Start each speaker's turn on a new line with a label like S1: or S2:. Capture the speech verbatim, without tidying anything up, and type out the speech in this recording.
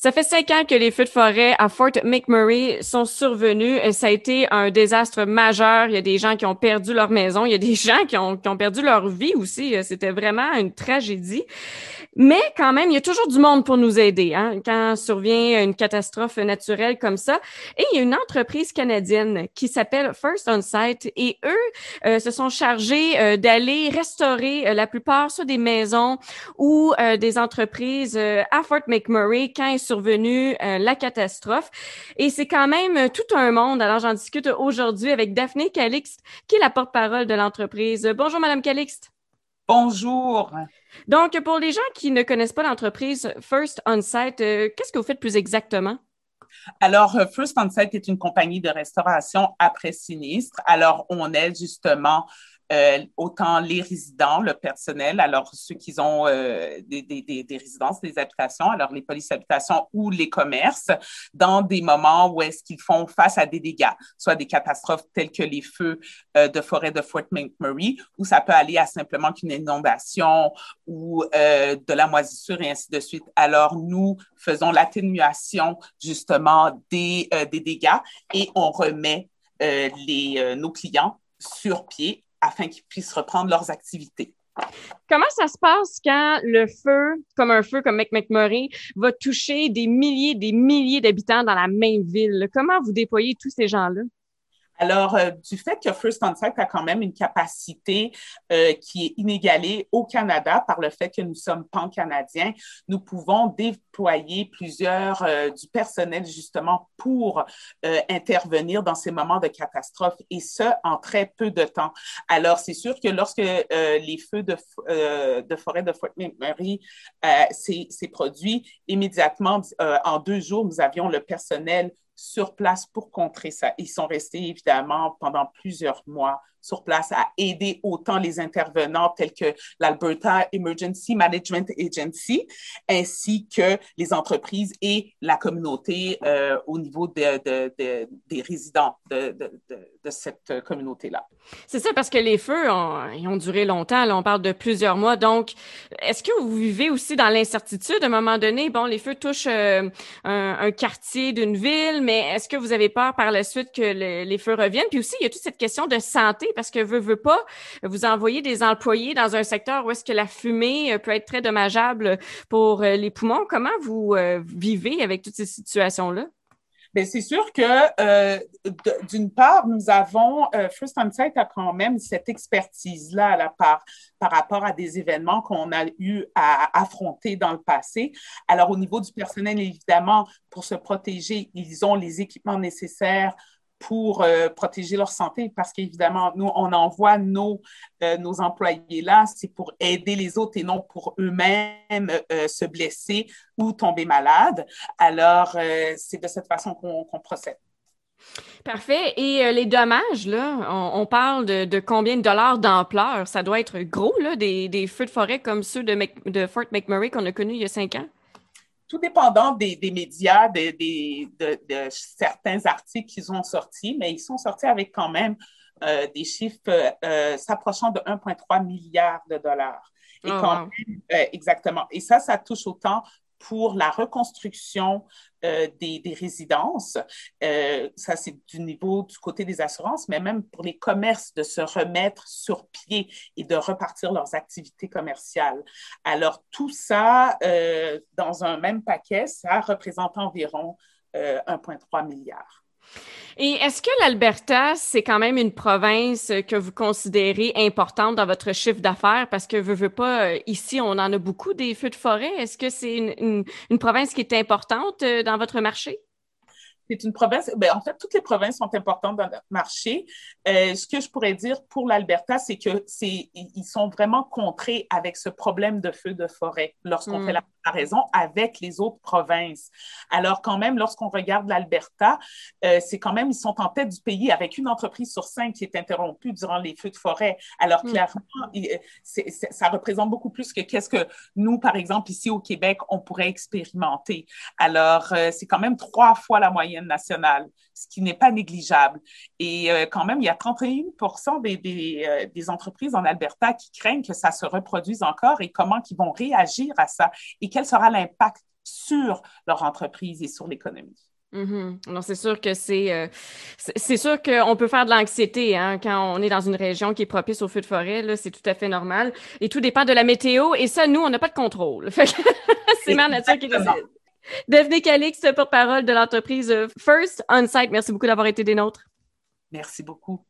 S1: Ça fait cinq ans que les feux de forêt à Fort McMurray sont survenus. Ça a été un désastre majeur. Il y a des gens qui ont perdu leur maison. Il y a des gens qui ont, qui ont perdu leur vie aussi. C'était vraiment une tragédie. Mais quand même, il y a toujours du monde pour nous aider, hein, quand survient une catastrophe naturelle comme ça. Et il y a une entreprise canadienne qui s'appelle First On Site et eux euh, se sont chargés euh, d'aller restaurer euh, la plupart soit des maisons ou euh, des entreprises euh, à Fort McMurray quand est survenue euh, la catastrophe. Et c'est quand même tout un monde. Alors, j'en discute aujourd'hui avec Daphné Calixte, qui est la porte-parole de l'entreprise. Bonjour, Madame Calixte.
S2: Bonjour.
S1: Donc, pour les gens qui ne connaissent pas l'entreprise First On-Site, euh, qu'est-ce que vous faites plus exactement?
S2: Alors, euh, First On-Site est une compagnie de restauration après sinistre. Alors, on aide justement euh, autant les résidents, le personnel, alors ceux qui ont euh, des, des, des, des résidences, des habitations, alors les polices habitations ou les commerces, dans des moments où est-ce qu'ils font face à des dégâts, soit des catastrophes telles que les feux euh, de forêt de Fort McMurray, ou ça peut aller à simplement qu'une inondation ou euh, de la moisissure et ainsi de suite. Alors, nous faisons l'atténuation justement des, euh, des dégâts et on remet euh, les, euh, nos clients sur pied afin qu'ils puissent reprendre leurs activités.
S1: Comment ça se passe quand le feu, comme un feu comme McMurray, va toucher des milliers, des milliers d'habitants dans la même ville? Comment vous déployez tous ces gens-là?
S2: Alors, euh, du fait que First On Site a quand même une capacité euh, qui est inégalée au Canada par le fait que nous sommes pan-canadiens, nous pouvons déployer plusieurs euh, du personnel justement pour euh, intervenir dans ces moments de catastrophe et ce, en très peu de temps. Alors, c'est sûr que lorsque euh, les feux de, euh, de forêt de Fort McMurray euh, s'est produit, immédiatement, euh, en deux jours, nous avions le personnel sur place pour contrer ça. Ils sont restés évidemment pendant plusieurs mois sur place à aider autant les intervenants tels que l'Alberta Emergency Management Agency, ainsi que les entreprises et la communauté euh, au niveau de, de, de, des résidents de, de, de, de cette communauté-là.
S1: C'est ça, parce que les feux ont, ils ont duré longtemps. Là, on parle de plusieurs mois. Donc, est-ce que vous vivez aussi dans l'incertitude à un moment donné? Bon, les feux touchent euh, un, un quartier d'une ville, mais est-ce que vous avez peur par la suite que le, les feux reviennent? Puis aussi, il y a toute cette question de santé, parce que veut, veut pas, vous envoyez des employés dans un secteur où est-ce que la fumée peut être très dommageable pour les poumons. Comment vous euh, vivez avec toutes ces situations-là?
S2: Bien, c'est sûr que euh, d'une part, nous avons, euh, First On Site a quand même cette expertise-là à la part par rapport à des événements qu'on a eu à affronter dans le passé. Alors, au niveau du personnel, évidemment, pour se protéger, ils ont les équipements nécessaires pour euh, protéger leur santé parce qu'évidemment, nous, on envoie nos, euh, nos employés là, c'est pour aider les autres et non pour eux-mêmes euh, se blesser ou tomber malades. Alors, euh, c'est de cette façon qu'on qu'on procède.
S1: Parfait. Et euh, les dommages, là, on, on parle de, de combien de dollars d'ampleur? Ça doit être gros, là, des, des feux de forêt comme ceux de, Mc, de Fort McMurray qu'on a connus il y a cinq ans?
S2: Tout dépendant des, des médias, des, des, de, de certains articles qu'ils ont sortis, mais ils sont sortis avec quand même euh, des chiffres euh, s'approchant de un virgule trois milliard de dollars. Et
S1: Oh,
S2: quand
S1: wow.
S2: même, euh, exactement. Et ça, ça touche autant pour la reconstruction euh, des, des résidences. Euh, ça, c'est du niveau du côté des assurances, mais même pour les commerces de se remettre sur pied et de repartir leurs activités commerciales. Alors, tout ça, euh, dans un même paquet, ça représente environ euh, un virgule trois milliard.
S1: Et est-ce que l'Alberta, c'est quand même une province que vous considérez importante dans votre chiffre d'affaires? Parce que, veux, veux pas, euh, ici, on en a beaucoup des feux de forêt. Est-ce que c'est une, une, une province qui est importante euh, dans votre marché?
S2: C'est une province, ben, en fait, toutes les provinces sont importantes dans notre marché. Euh, ce que je pourrais dire pour l'Alberta, c'est que c'est, ils sont vraiment contrés avec ce problème de feu de forêt lorsqu'on fait
S1: Hmm.
S2: la comparaison avec les autres provinces. Alors, quand même, lorsqu'on regarde l'Alberta, euh, c'est quand même, ils sont en tête du pays avec une entreprise sur cinq qui est interrompue durant les feux de forêt. Alors,
S1: Hmm.
S2: clairement, c'est, c'est, ça représente beaucoup plus que qu'est-ce que nous, par exemple, ici au Québec, on pourrait expérimenter. Alors, euh, c'est quand même trois fois la moyenne nationale, ce qui n'est pas négligeable. Et euh, quand même, il y a trente et un pour cent des, des, euh, des entreprises en Alberta qui craignent que ça se reproduise encore et comment ils vont réagir à ça et quel sera l'impact sur leur entreprise et sur l'économie.
S1: Mm-hmm. Non, c'est sûr que c'est euh, c'est c'est sûr qu'on peut faire de l'anxiété hein, quand on est dans une région qui est propice aux feux de forêt, là, c'est tout à fait normal. Et tout dépend de la météo, et ça, nous, on n'a pas de contrôle. Fait que c'est Mère Nature qui décide. Daphné Calixte, porte-parole de l'entreprise First On Site, merci beaucoup d'avoir été des nôtres.
S2: Merci beaucoup.